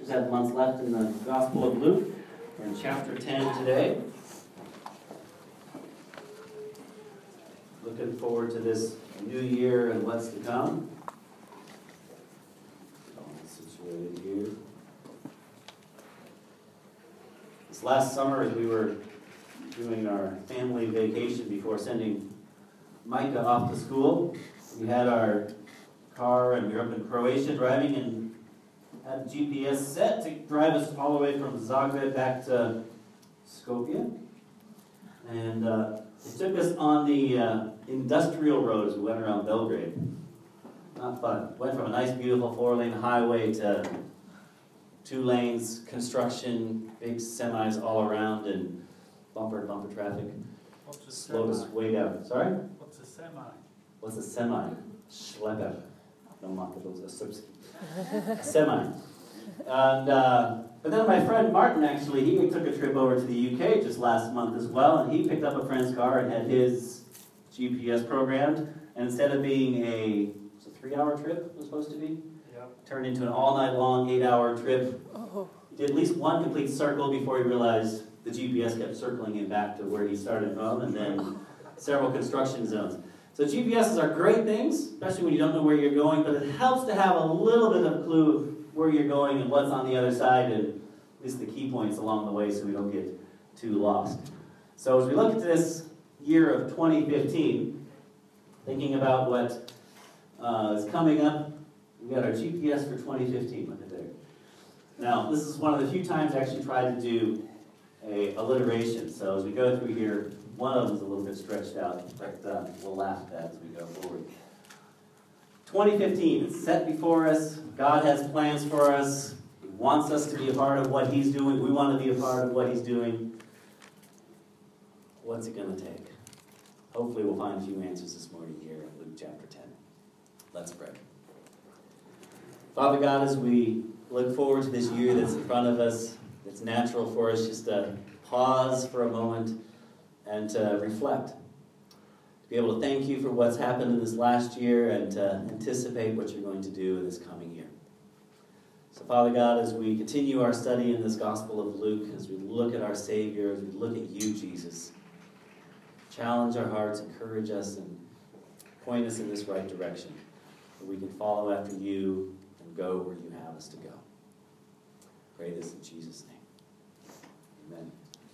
7 months left in the Gospel of Luke. We're in chapter 10 today. Looking forward to this new year and what's to come. All situated here. This last summer, as we were doing our family vacation before sending Micah off to school, we had our car and we were up in Croatia driving and had the GPS set to drive us all the way from Zagreb back to Skopje. And it took us on the industrial road as we went around Belgrade. Not fun. Went from a nice, beautiful 4-lane highway to 2 lanes, construction, big semis all around, and bumper-to-bumper traffic. Slowed us way down. Sorry? What's a semi? What's a semi? Schlepper. No matter those a semi. And but then my friend Martin, actually, he took a trip over to the UK just last month as well, and he picked up a friend's car and had his GPS programmed, and instead of being a 3-hour trip, it was supposed to be, turned into an all-night-long 8-hour trip. He did at least one complete circle before he realized the GPS kept circling him back to where he started from, and then several construction zones. So GPSs are great things, especially when you don't know where you're going, but it helps to have a little bit of clue of where you're going and what's on the other side, and at least the key points along the way so we don't get too lost. So as we look at this year of 2015, thinking about what is coming up, we got our GPS for 2015. Look at there. Now, this is one of the few times I actually tried to do a alliteration. So as we go through here, one of them is a little bit stretched out, but we'll laugh at that as we go forward. 2015, it's set before us. God has plans for us. He wants us to be a part of what He's doing. We want to be a part of what He's doing. What's it going to take? Hopefully we'll find a few answers this morning here in Luke chapter 10. Let's pray. Father God, as we look forward to this year that's in front of us, it's natural for us just to pause for a moment and to reflect. To be able to thank you for what's happened in this last year and to anticipate what you're going to do in this coming year. So Father God, as we continue our study in this Gospel of Luke, as we look at our Savior, as we look at you, Jesus, challenge our hearts, encourage us, and point us in this right direction, that we can follow after you and go where you have us to go. Pray this in Jesus' name. Amen.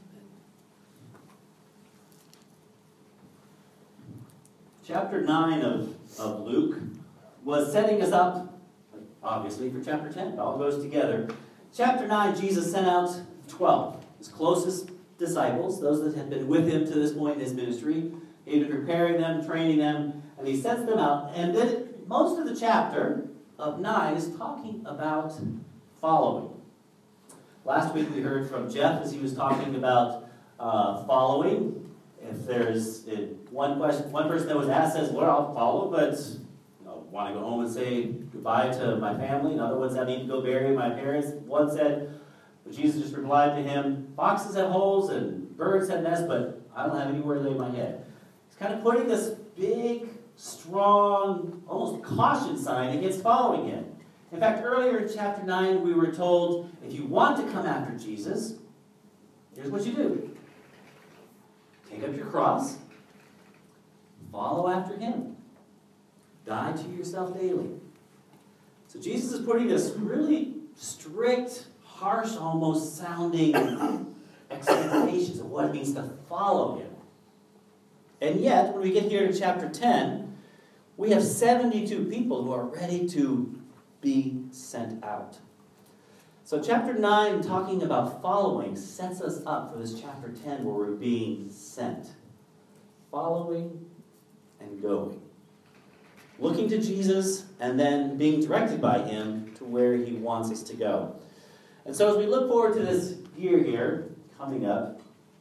Chapter 9 of Luke was setting us up, obviously, for chapter 10. It all goes together. Chapter 9, Jesus sent out 12, his closest disciples, those that had been with him to this point in his ministry. He had been preparing them, training them, and he sends them out. And then most of the chapter of 9 is talking about following. Last week we heard from Jeff as he was talking about following. If there's one person that was asked says, well, I'll follow, but want to go home and say goodbye to my family. Another one said, I need to go bury my parents. One said, but Jesus just replied to him, foxes have holes and birds have nests, but I don't have anywhere to lay my head. He's kind of putting this big, strong, almost caution sign against following him. In fact, earlier in chapter 9, we were told, if you want to come after Jesus, here's what you do. Take up your cross, follow after him. Die to yourself daily. So Jesus is putting this really strict, harsh, almost sounding expectations of what it means to follow him. And yet, when we get here to chapter 10, we have 72 people who are ready to be sent out. So chapter 9, talking about following, sets us up for this chapter 10 where we're being sent. Following and going. Looking to Jesus and then being directed by him to where he wants us to go. And so as we look forward to this year here, coming up,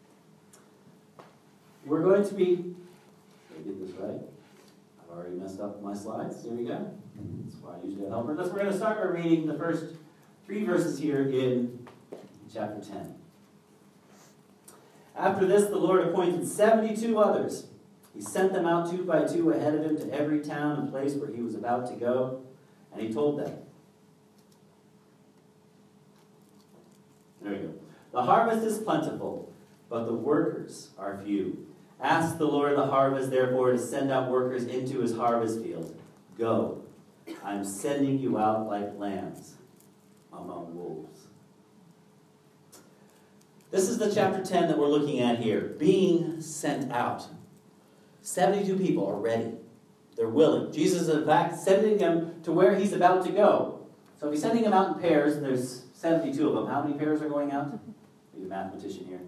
we're going to be... Did I get this right? I've already messed up my slides. Here we go. That's why I usually have helpers. We're going to start by reading the first 3 verses here in chapter 10. After this, the Lord appointed 72 others. He sent them out 2 by 2 ahead of him to every town and place where he was about to go. And he told them, The harvest is plentiful, but the workers are few. Ask the Lord of the harvest, therefore, to send out workers into his harvest field. Go, I'm sending you out like lambs among wolves. This is the chapter 10 that we're looking at here. Being sent out. 72 people are ready. They're willing. Jesus is, in fact, sending them to where he's about to go. So if he's sending them out in pairs, and there's 72 of them, how many pairs are going out? Are you a mathematician here?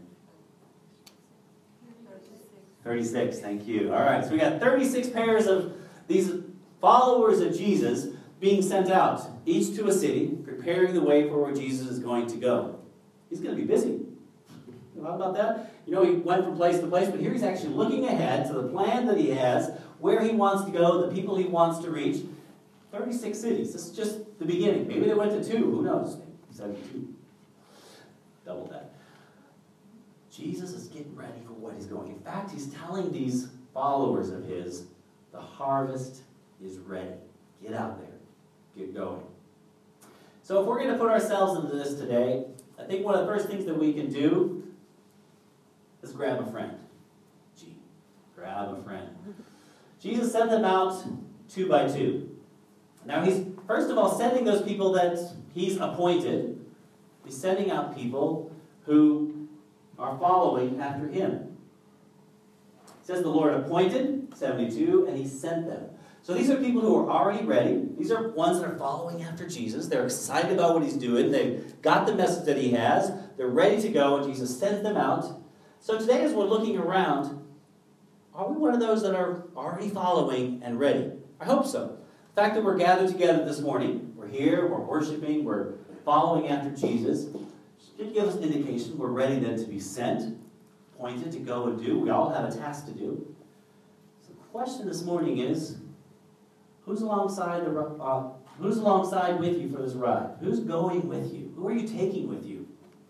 36, thank you. All right, so we got 36 pairs of these followers of Jesus being sent out, each to a city, preparing the way for where Jesus is going to go. He's going to be busy. How about that? You know, he went from place to place, but here he's actually looking ahead to the plan that he has, where he wants to go, the people he wants to reach. 36 cities. This is just the beginning. Maybe they went to 2. Who knows? 72. Double that. Jesus is getting ready for what he's going. In fact, he's telling these followers of his, the harvest is ready. Get out there. Get going. So if we're going to put ourselves into this today, I think one of the first things that we can do is grab a friend. Grab a friend. Jesus sent them out 2 by 2. Now he's, first of all, sending those people that he's appointed. He's sending out people who are following after him. It says the Lord appointed 72, and he sent them. So these are people who are already ready. These are ones that are following after Jesus. They're excited about what he's doing. They've got the message that he has. They're ready to go, and Jesus sends them out. So today, as we're looking around, are we one of those that are already following and ready? I hope so. The fact that we're gathered together this morning, we're here, we're worshiping, we're following after Jesus, should give us an indication we're ready then to be sent, appointed to go and do. We all have a task to do. So the question this morning is, who's alongside with you for this ride? Who's going with you? Who are you taking with you?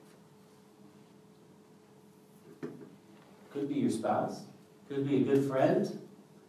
Could be your spouse. Could be a good friend.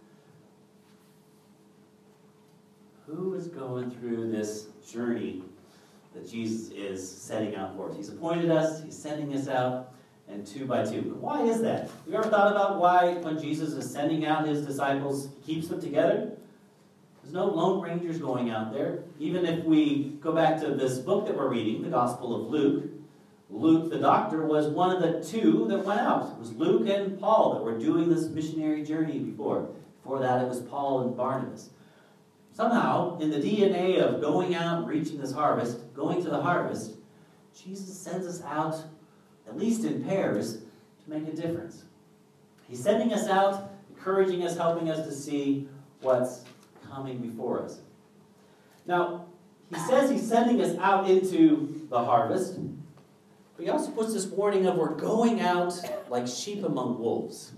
Who is going through this journey that Jesus is setting out for us? He's appointed us. He's sending us out, and 2 by 2. Why is that? You ever thought about why, when Jesus is sending out his disciples, he keeps them together? There's no lone rangers going out there. Even if we go back to this book that we're reading, the Gospel of Luke, Luke the doctor was one of the 2 that went out. It was Luke and Paul that were doing this missionary journey before. Before that, it was Paul and Barnabas. Somehow, in the DNA of going out and reaching this harvest, going to the harvest, Jesus sends us out, at least in pairs, to make a difference. He's sending us out, encouraging us, helping us to see what's coming before us. Now, he says he's sending us out into the harvest, but he also puts this warning of we're going out like sheep among wolves.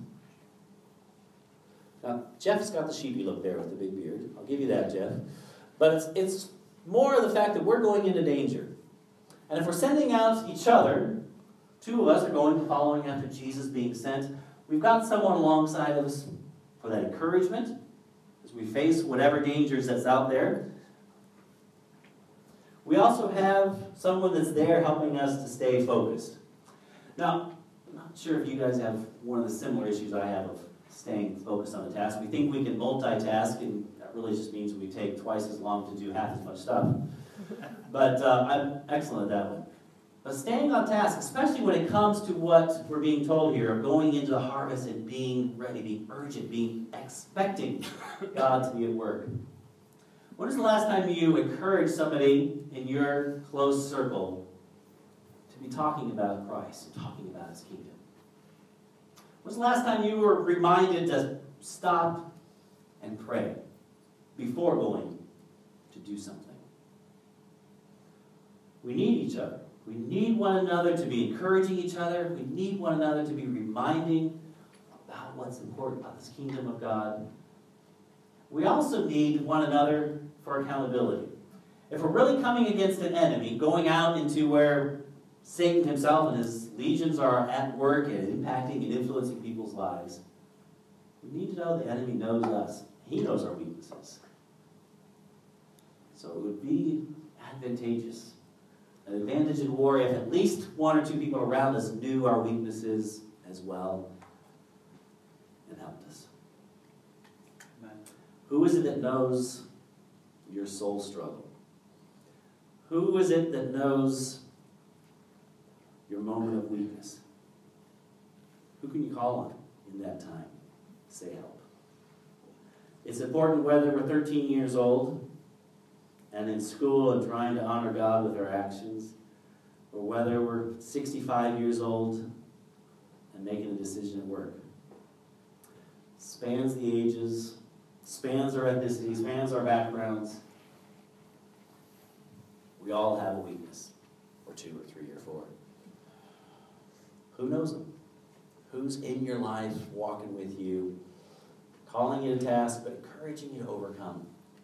Now, Jeff's got the sheepy look there with the big beard. I'll give you that, Jeff. But it's more of the fact that we're going into danger. And if we're sending out each other, 2 of us are going and following after Jesus being sent, we've got someone alongside of us for that encouragement as we face whatever dangers that's out there. We also have someone that's there helping us to stay focused. Now, I'm not sure if you guys have one of the similar issues I have of staying focused on a task. We think we can multitask, and that really just means we take twice as long to do half as much stuff. But I'm excellent at that one. But staying on task, especially when it comes to what we're being told here, of going into the harvest and being ready, being urgent, being expecting God to be at work. When was the last time you encouraged somebody in your close circle to be talking about Christ and talking about his kingdom? When was the last time you were reminded to stop and pray before going to do something? We need each other. We need one another to be encouraging each other. We need one another to be reminding about what's important about this kingdom of God. We also need one another for accountability. If we're really coming against an enemy, going out into where Satan himself and his legions are at work and impacting and influencing people's lives, we need to know the enemy knows us. He knows our weaknesses. So it would be advantageous an advantage in war if at least one or two people around us knew our weaknesses as well and helped us. Amen. Who is it that knows your soul struggle? Who is it that knows your moment of weakness? Who can you call on in that time to say help? It's important whether we're 13 years old and in school and trying to honor God with our actions, or whether we're 65 years old and making a decision at work. Spans the ages, spans our ethnicity, spans our backgrounds. We all have a weakness, or two, or three, or four. Who knows them? Who's in your life, walking with you, calling you to task, but encouraging you to overcome?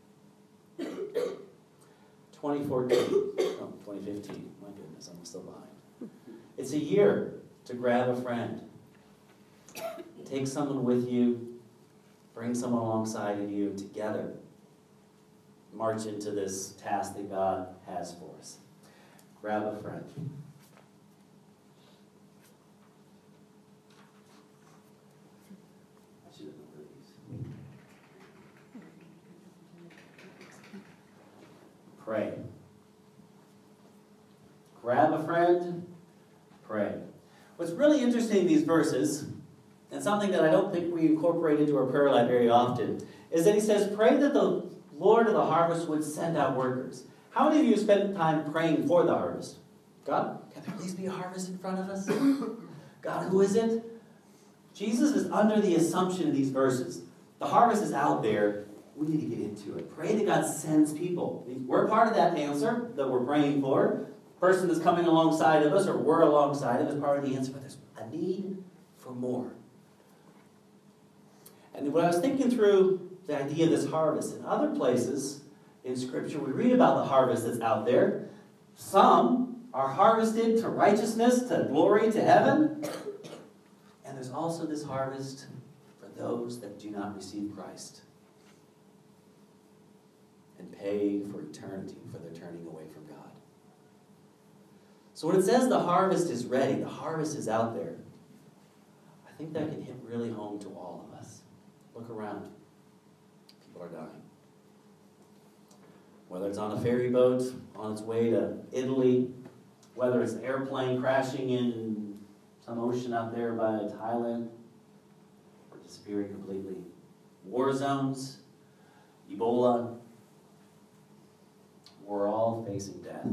2015. My goodness, I'm still behind. It's a year to grab a friend. Take someone with you. Bring someone alongside of you. Together, march into this task that God has for us. Grab a friend. I should have numbered these. Pray. Grab a friend, pray. What's really interesting in these verses, and something that I don't think we incorporate into our prayer life very often, is that he says, pray that the Lord of the harvest would send out workers. How many of you spend time praying for the harvest? God, can there please be a harvest in front of us? God, who is it? Jesus is under the assumption in these verses. The harvest is out there. We need to get into it. Pray that God sends people. We're part of that answer that we're praying for. The person that's coming alongside of us, or we're alongside of us, is part of the answer, but there's a need for more. And when I was thinking through the idea of this harvest, in other places in Scripture, we read about the harvest that's out there. Some are harvested to righteousness, to glory, to heaven. And there's also this harvest for those that do not receive Christ and pay for eternity for their turning away from God. So when it says the harvest is ready, the harvest is out there, I think that can hit really home to all of us. Look around. People are dying. Whether it's on a ferry boat on its way to Italy, whether it's an airplane crashing in some ocean out there by Thailand, or disappearing completely. War zones, Ebola, we're all facing death.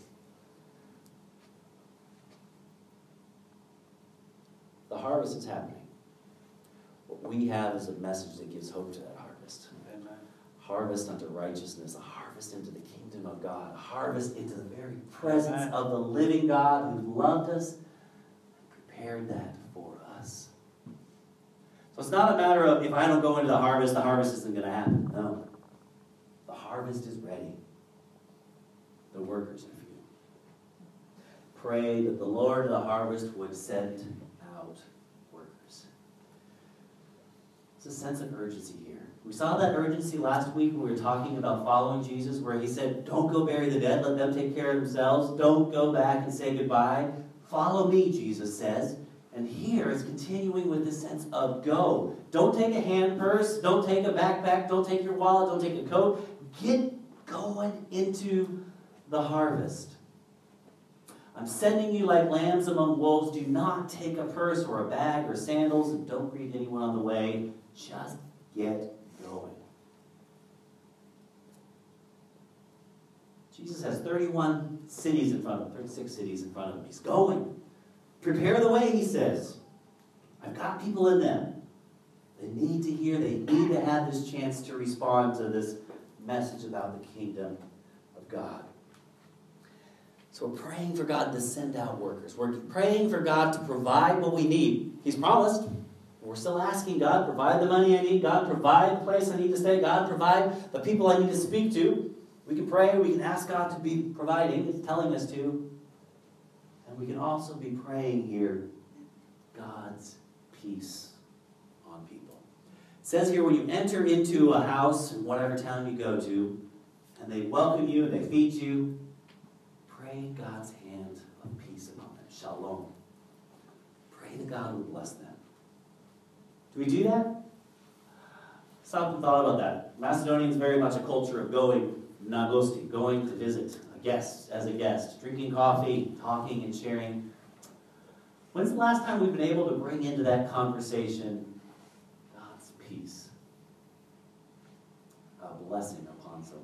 The harvest is happening. What we have is a message that gives hope to that harvest. Amen. Harvest unto righteousness, a harvest into the kingdom of God, a harvest into the very presence Amen. of the living God who loved us and prepared that for us. So it's not a matter of if I don't go into the harvest isn't going to happen. No. The harvest is ready. The workers are few. Pray that the Lord of the harvest would send out workers. There's a sense of urgency here. We saw that urgency last week when we were talking about following Jesus, where he said, don't go bury the dead, let them take care of themselves. Don't go back and say goodbye. Follow me, Jesus says. And here it's continuing with this sense of go. Don't take a hand purse. Don't take a backpack. Don't take your wallet. Don't take a coat. Get going into the harvest. I'm sending you like lambs among wolves. Do not take a purse or a bag or sandals, and don't greet anyone on the way. Just get going. Jesus has 31 cities in front of him, 36 cities in front of him. He's going. Prepare the way, he says. I've got people in them. They need to hear, they need to have this chance to respond to this message about the kingdom of God. So we're praying for God to send out workers. We're praying for God to provide what we need. He's promised. We're still asking God, provide the money I need. God, provide the place I need to stay. God, provide the people I need to speak to. We can pray. We can ask God to be providing. He's telling us to. And we can also be praying here, God's peace on people. It says here, when you enter into a house in whatever town you go to, and they welcome you and they feed you, pray pray God's hand of peace upon them. Shalom. Pray that God would bless them. Do we do that? Stop and thought about that. Macedonia is very much a culture of going, nagosti, going to visit a guest as a guest, drinking coffee, talking and sharing. When's the last time we've been able to bring into that conversation God's peace? A blessing upon someone.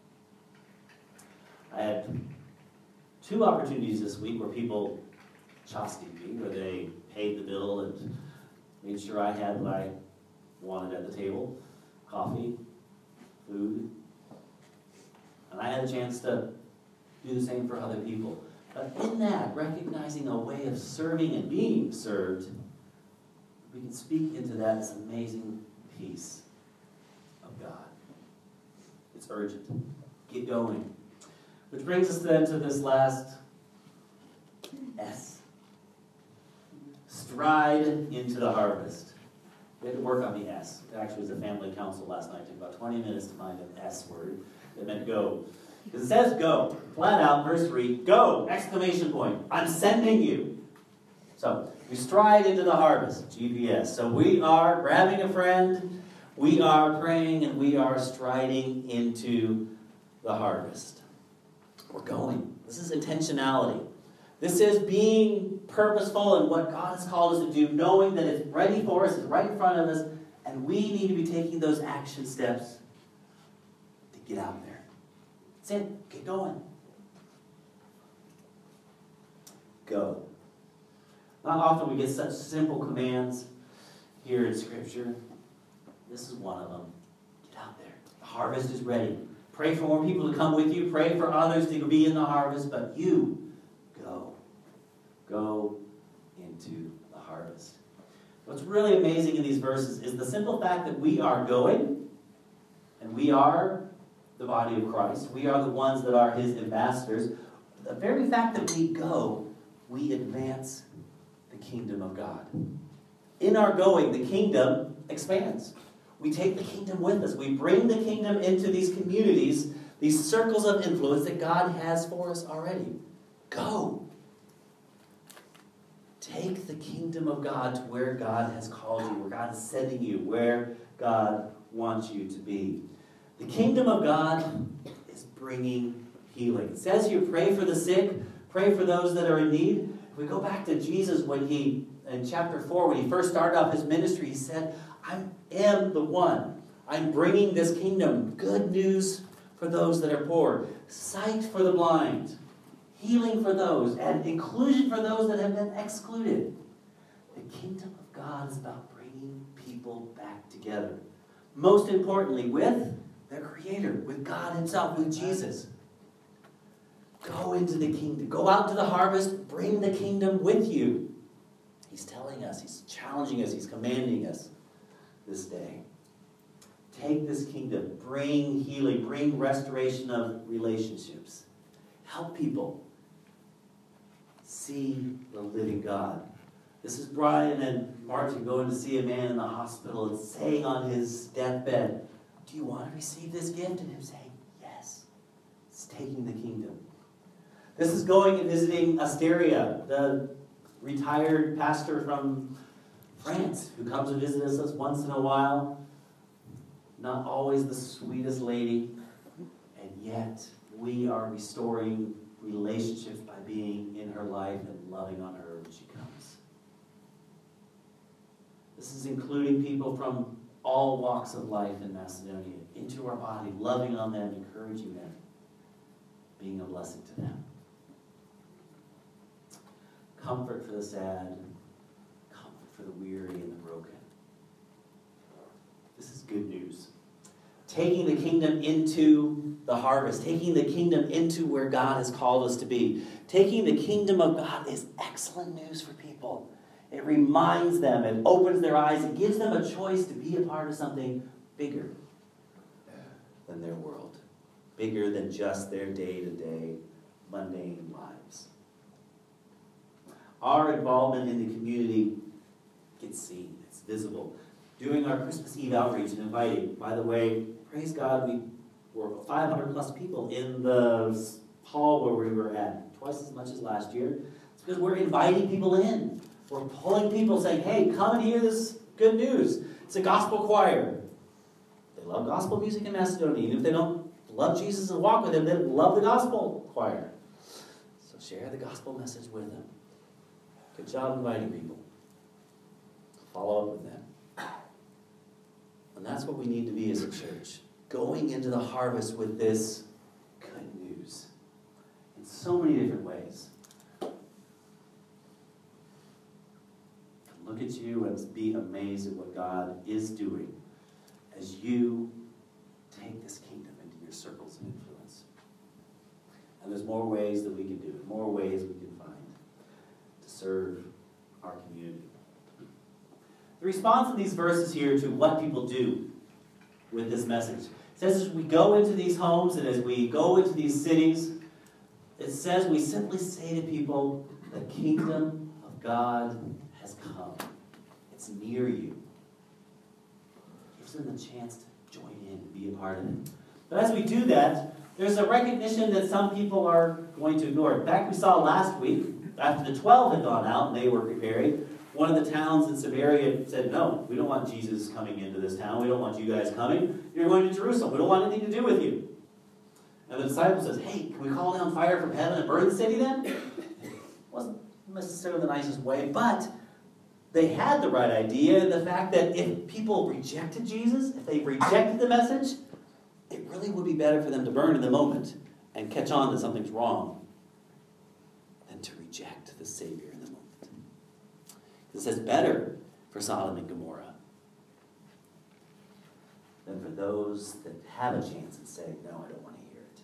I had 2 opportunities this week where people chastied me, where they paid the bill and made sure I had what I wanted at the table. Coffee, food. And I had a chance to do the same for other people. But in that, recognizing a way of serving and being served, we can speak into that this amazing peace of God. It's urgent. Get going. Which brings us then to this last S. Stride into the harvest. We had to work on the S. It actually was a family council last night. It took about 20 minutes to find an S word that meant go. Because it says go. Flat out, verse 3, go! Exclamation point. I'm sending you. So, we stride into the harvest. GPS. So we are grabbing a friend, we are praying, and we are striding into the harvest. We're going. This is intentionality. This is being purposeful in what God has called us to do, knowing that it's ready for us, it's right in front of us, and we need to be taking those action steps to get out there. That's it. Get going. Go. Not often we get such simple commands here in Scripture. This is one of them. Get out there. The harvest is ready. Pray for more people to come with you. Pray for others to be in the harvest, but you go. Go into the harvest. What's really amazing in these verses is the simple fact that we are going, and we are the body of Christ. We are the ones that are His ambassadors. The very fact that we go, we advance the kingdom of God. In our going, the kingdom expands. We take the kingdom with us. We bring the kingdom into these communities, these circles of influence that God has for us already. Go. Take the kingdom of God to where God has called you, where God is sending you, where God wants you to be. The kingdom of God is bringing healing. It says here, pray for the sick, pray for those that are in need. If we go back to Jesus when in chapter 4, when he first started off his ministry, he said, I am the one. I'm bringing this kingdom. Good news for those that are poor. Sight for the blind. Healing for those. And inclusion for those that have been excluded. The kingdom of God is about bringing people back together. Most importantly, with their Creator, with God Himself, with Jesus. Go into the kingdom. Go out to the harvest. Bring the kingdom with you. He's telling us. He's challenging us. He's commanding us this day. Take this kingdom. Bring healing. Bring restoration of relationships. Help people see the living God. This is Brian and Martin going to see a man in the hospital and saying on his deathbed, do you want to receive this gift? And him saying, yes. It's taking the kingdom. This is going and visiting Asteria, the retired pastor from France, who comes and visits us once in a while. Not always the sweetest lady, and yet we are restoring relationships by being in her life and loving on her when she comes. This is including people from all walks of life in Macedonia into our body, loving on them, encouraging them, being a blessing to them. Comfort for the sad, comfort for the weary and the broken. This is good news. Taking the kingdom into the harvest, taking the kingdom into where God has called us to be. Taking the kingdom of God is excellent news for people. It reminds them, it opens their eyes, it gives them a choice to be a part of something bigger than their world. Bigger than just their day-to-day mundane lives. Our involvement in the community gets seen, it's visible. Doing our Christmas Eve outreach and inviting, by the way, praise God, we were 500 plus people in the hall where we were at. twice as much as last year. It's because we're inviting people in. We're pulling people saying, hey, come and hear this good news. It's a gospel choir. They love gospel music in Macedonia. Even if they don't love Jesus and walk with him, they love the gospel choir. So share the gospel message with them. Good job inviting people. Follow up with them. And that's what we need to be as a church. Going into the harvest with this good news. In so many different ways. Look at you and be amazed at what God is doing as you take this kingdom into your circles of influence. And there's more ways that we can do it, more ways we can find to serve our community. The response in these verses here to what people do with this message. It says as we go into these homes and as we go into these cities, it says we simply say to people, the kingdom of God has come. It's near you. It gives them the chance to join in and be a part of it. But as we do that, there's a recognition that some people are going to ignore. In fact, we saw last week, after the 12 had gone out and they were preparing, one of the towns in Samaria said, no, we don't want Jesus coming into this town. We don't want you guys coming. You're going to Jerusalem. We don't want anything to do with you. And the disciple says, hey, can we call down fire from heaven and burn the city then? It wasn't necessarily the nicest way, but they had the right idea in the fact that if people rejected Jesus, if they rejected the message, it really would be better for them to burn in the moment and catch on that something's wrong than to reject the Savior in the moment. It says better for Sodom and Gomorrah than for those that have a chance and say, no, I don't want to hear it.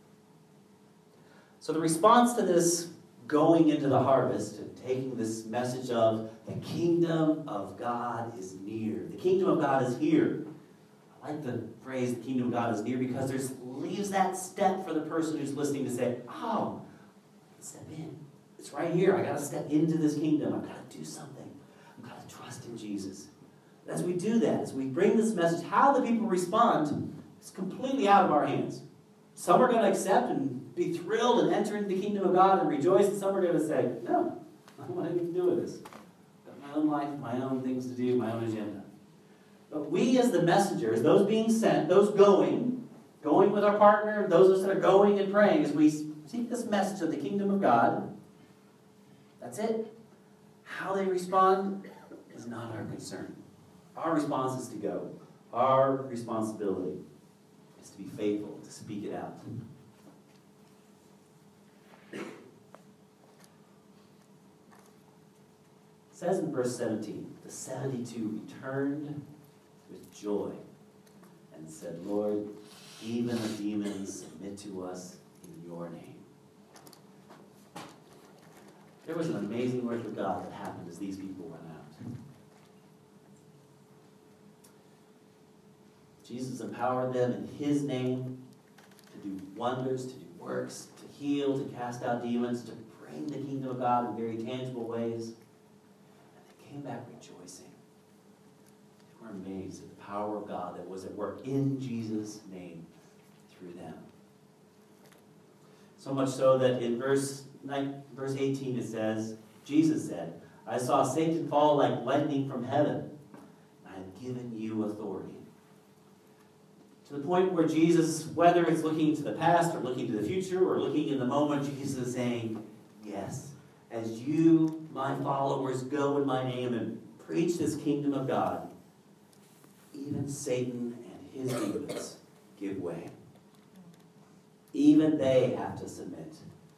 So the response to this going into the harvest and taking this message of the kingdom of God is near. The kingdom of God is here. I like the phrase, the kingdom of God is near, because there leaves that step for the person who's listening to say, oh, I can step in. It's right here. I got to step into this kingdom. I've got to do something. I've got to trust in Jesus. And as we do that, as we bring this message, how the people respond is completely out of our hands. Some are going to accept and be thrilled and enter into the kingdom of God and rejoice, and some are going to say, no, I don't want anything to do with this. I've got my own life, my own things to do, my own agenda. But we as the messengers, those being sent, those going with our partner, those of us that are going and praying, as we seek this message of the kingdom of God, that's it. How they respond is not our concern. Our response is to go. Our responsibility is to be faithful, to speak it out. It says in verse 17, the 72 returned with joy and said, Lord, even the demons submit to us in your name. There was an amazing work of God that happened as these people went out. Jesus empowered them in his name to do wonders, to do works, to heal, to cast out demons, to bring the kingdom of God in very tangible ways. And they came back rejoicing. They were amazed at the power of God that was at work in Jesus' name through them. So much so that in verse 18 it says, Jesus said, I saw Satan fall like lightning from heaven. I have given you authority. To the point where Jesus, whether it's looking to the past or looking to the future or looking in the moment, Jesus is saying, yes, as you, my followers, go in my name and preach this kingdom of God, even Satan and his demons give way. Even they have to submit.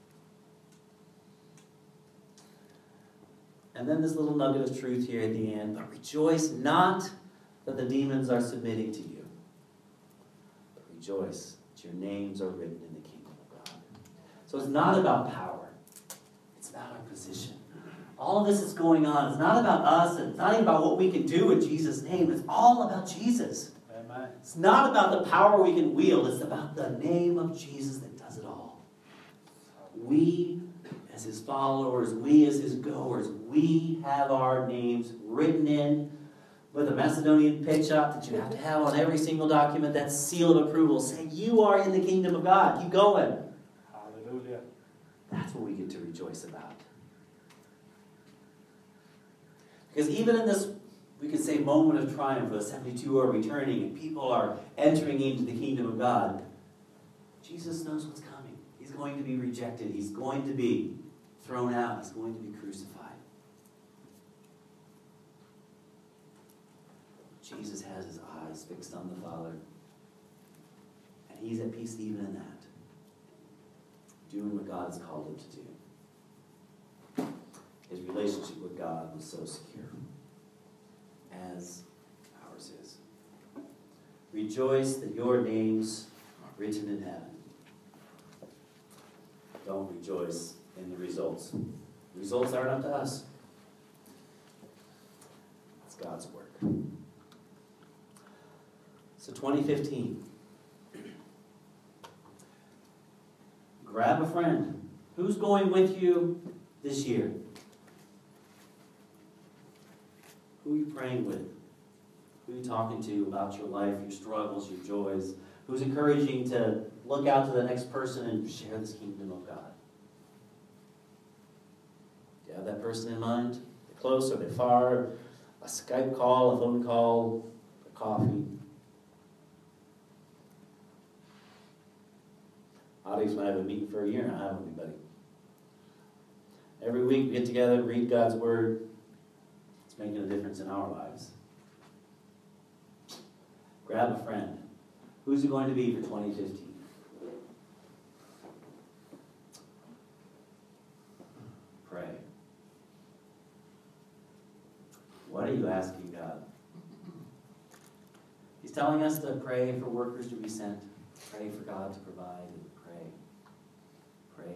And then this little nugget of truth here at the end. But rejoice not that the demons are submitting to you. But rejoice that your names are written in the kingdom of God. So it's not about power. It's about our position. All of this is going on. It's not about us. And it's not even about what we can do in Jesus' name. It's all about Jesus. Amen. It's not about the power we can wield. It's about the name of Jesus that does it all. We, as his followers, we as his goers, we have our names written in with a Macedonian picture that you have to have on every single document, that seal of approval, saying you are in the kingdom of God. Keep going. Hallelujah. That's what we Because even in this, we could say, moment of triumph, where the 72 are returning and people are entering into the kingdom of God, Jesus knows what's coming. He's going to be rejected. He's going to be thrown out. He's going to be crucified. Jesus has his eyes fixed on the Father. And he's at peace even in that. Doing what God has called him to do. His relationship with God was so secure, as ours is. Rejoice that your names are written in heaven. Don't rejoice in the results. The results aren't up to us. It's God's work. So 2015. Grab a friend. Who's going with you this year? Who are you praying with? Who are you talking to about your life, your struggles, your joys? Who's encouraging to look out to the next person and share this kingdom of God? Do you have that person in mind? They're close or they're far? A Skype call, a phone call, a coffee? Audience might have a meeting for a year and I haven't, anybody. Every week we get together, read God's Word. It's making a difference in our lives. Grab a friend. Who's it going to be for 2015? Pray. What are you asking God? He's telling us to pray for workers to be sent. Pray for God to provide. Pray.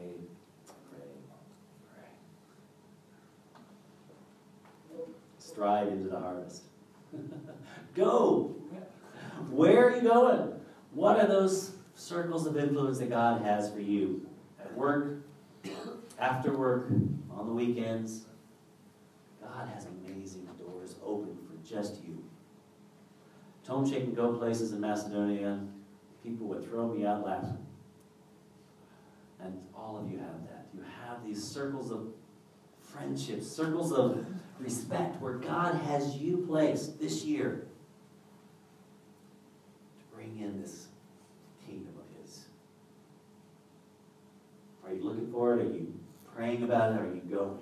Stride into the harvest. Go! Where are you going? What are those circles of influence that God has for you? At work, after work, on the weekends. God has amazing doors open for just you. Tone Shake and Go places in Macedonia, people would throw me out laughing. And all of you have that. You have these circles of friendship, circles of respect where God has you placed this year to bring in this kingdom of his. Are you looking for it? Are you praying about it? Are you going?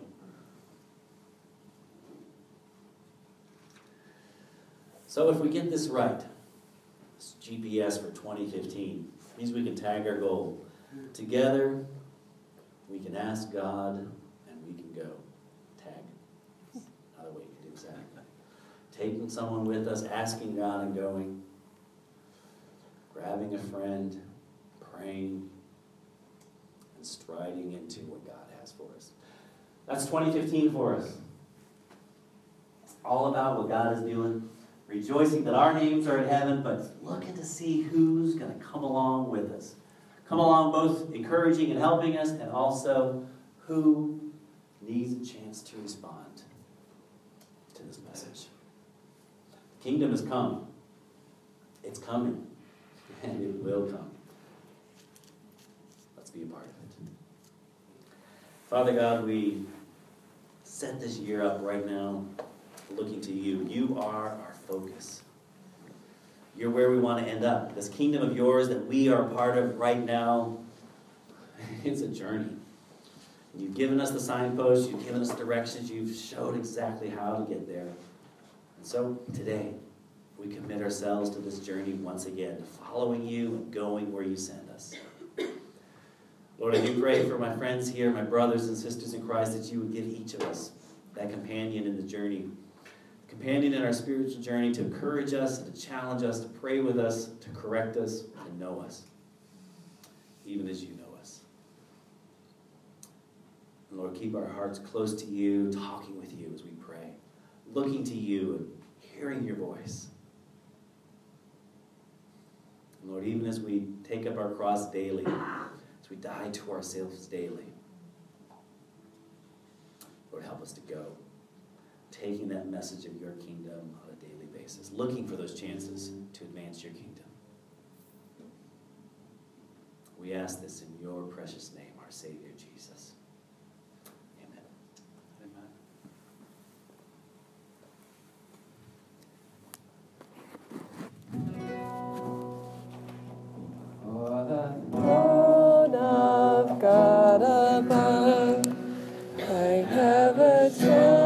So if we get this right, this GPS for 2015, means we can tag our goal. Together, we can ask God and we can go. Tag. Another way you can do that. Taking someone with us, asking God and going. Grabbing a friend, praying, and striding into what God has for us. That's 2015 for us. It's all about what God is doing. Rejoicing that our names are in heaven, but looking to see who's going to come along with us. Come along both encouraging and helping us, and also who needs a chance to respond to this message. The kingdom has come. It's coming. And it will come. Let's be a part of it. Father God, we set this year up right now looking to you. You are our focus. You're where we want to end up. This kingdom of yours that we are part of right now, it's a journey. You've given us the signposts, you've given us directions, you've showed exactly how to get there. And so today, we commit ourselves to this journey once again, to following you and going where you send us. Lord, I do pray for my friends here, my brothers and sisters in Christ, that you would give each of us that companion in the journey. Companion in our spiritual journey to encourage us, to challenge us, to pray with us, to correct us, and know us, even as you know us. And Lord, keep our hearts close to you, talking with you as we pray, looking to you and hearing your voice. And Lord, even as we take up our cross daily, as we die to ourselves daily, Lord, help us to go. Taking that message of your kingdom on a daily basis, looking for those chances to advance your kingdom. We ask this in your precious name, our Savior, Jesus. Amen. Amen. tell